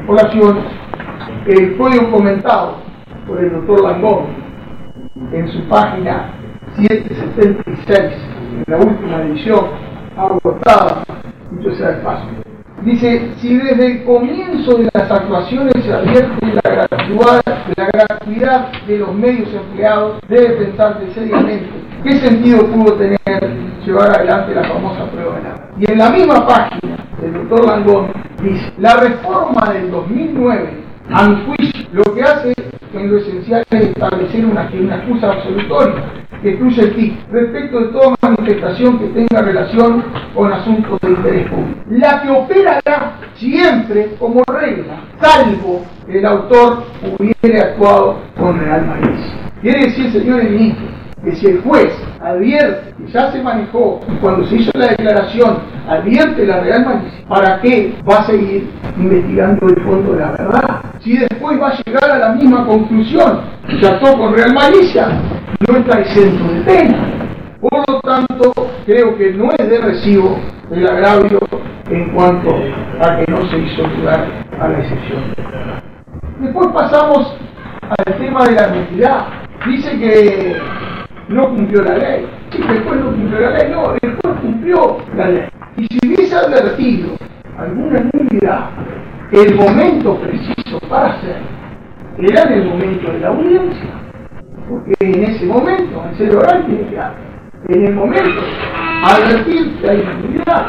colación el código comentado por el doctor Langón en su página 776, en la última edición, agotada, dicho sea de paso. Dice: si desde el comienzo de las actuaciones se advierte la gratuidad de los medios empleados, debe pensarse seriamente qué sentido pudo tener llevar adelante la famosa prueba de la. Y en la misma página, el doctor Langón dice: la reforma del 2009, a mi juicio, lo que hace en lo esencial es establecer una excusa absolutoria que excluye el TIC respecto de toda manifestación que tenga relación con asuntos de interés público, la que operará siempre como regla, salvo que el autor hubiera actuado con real malicia. Quiere decir, señores ministros, que si el juez advierte que ya se manejó y cuando se hizo la declaración advierte la real malicia, ¿para qué va a seguir investigando el fondo de la verdad? Si después va a llegar a la misma conclusión, que actuó con real malicia, no está exento de pena. Por lo tanto, creo que no es de recibo el agravio en cuanto a que no se hizo lugar a la excepción. Después pasamos al tema de la nulidad. Dice que no cumplió la ley. Sí, que el juez no cumplió la ley. No, el juez cumplió la ley. Y si hubiese advertido alguna nulidad, el momento preciso para hacerlo era en el momento de la audiencia. Porque en ese momento, en ser oral, tiene que haber. En el momento, advertir que hay una nulidad.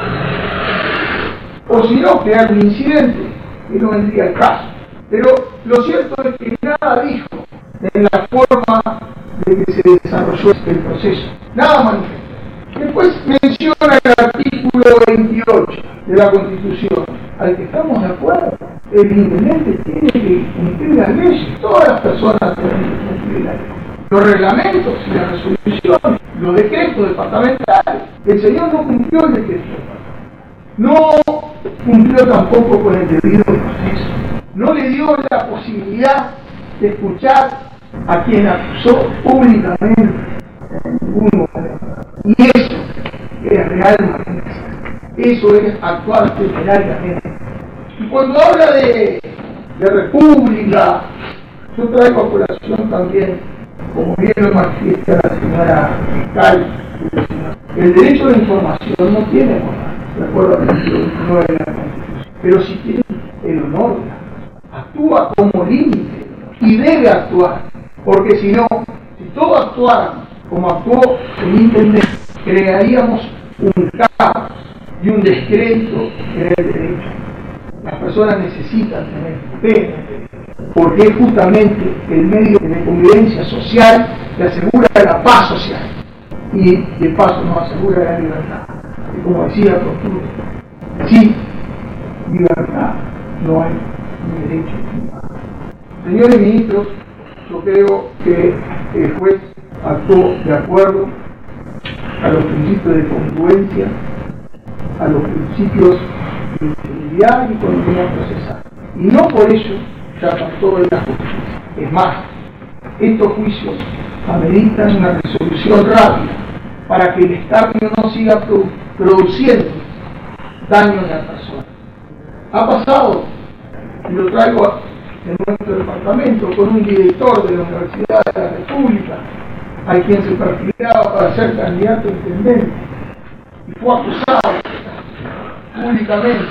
O si no, crear un incidente que no vendría al caso. Pero lo cierto es que nada dijo en la forma de que se desarrolló el proceso. Nada manifestó. Después menciona el artículo 28 de la Constitución, al que estamos de acuerdo. El intendente tiene que cumplir las leyes, todas las personas tienen que cumplir las leyes. Los reglamentos y las resoluciones, los decretos departamentales. El señor no cumplió el decreto. No cumplió tampoco con el debido proceso. No le dio la posibilidad de escuchar a quien acusó públicamente en ningún momento. Y eso es realmente, eso es actuar temerariamente. Y cuando habla de república, yo traigo a colación también, como bien lo manifiesta la señora fiscal, el derecho a la información no tiene moral, de acuerdo al artículo 29 de la Constitución, pero sí tiene el honor, actúa como límite y debe actuar, porque si no, si todos actuáramos como actuó el intendente, crearíamos un caos y un descrédito en el derecho. Las personas necesitan tener pena, porque es justamente el medio de convivencia social que asegura la paz social y de paso nos asegura la libertad. Y como decía Costura, sin libertad no hay ni derecho ni nada. Señores ministros, yo creo que el juez actuó de acuerdo a los principios de congruencia, a los principios de integridad y economía procesal. Y no por ello se apartó de la justicia. Es más, estos juicios ameritan una resolución rápida para que el escarnio no siga produciendo daño en la persona. Ha pasado, y lo traigo en nuestro departamento, con un director de la Universidad de la República, a quien se perfilaba para ser candidato a intendente, y fue acusado públicamente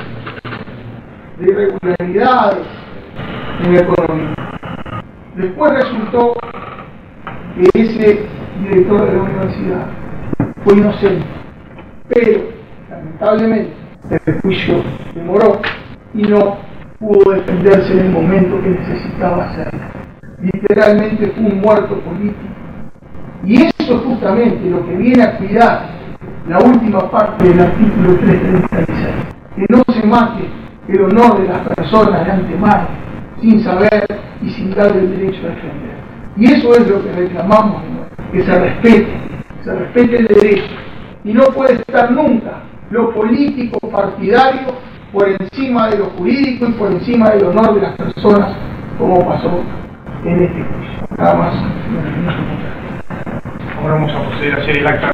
de irregularidades en la economía. Después resultó que ese director de la universidad fue inocente, pero lamentablemente el juicio demoró y no pudo defenderse en el momento que necesitaba hacerlo. Literalmente fue un muerto político. Y eso es justamente lo que viene a cuidar la última parte del artículo 336, que no se mate el honor de las personas de antemano, sin saber y sin darle el derecho a defender. Y eso es lo que reclamamos, que se respete el derecho, y no puede estar nunca lo político partidario por encima de lo jurídico y por encima del honor de las personas, como pasó en este juicio. Nada más. Ahora vamos a proceder a hacer el acta.